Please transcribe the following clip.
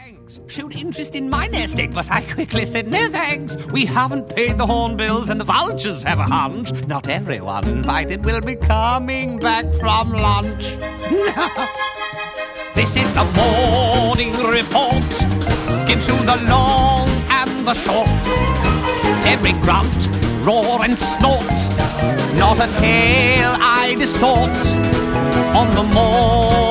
thanks. Showed interest in my nest egg, but I quickly said no thanks. We haven't paid the hornbills and the vultures have a hunch. Not everyone invited will be coming back from lunch. This is the morning report. Gives you the long and the short. It's every grunt, roar and snort. Not a tale I distort on the morning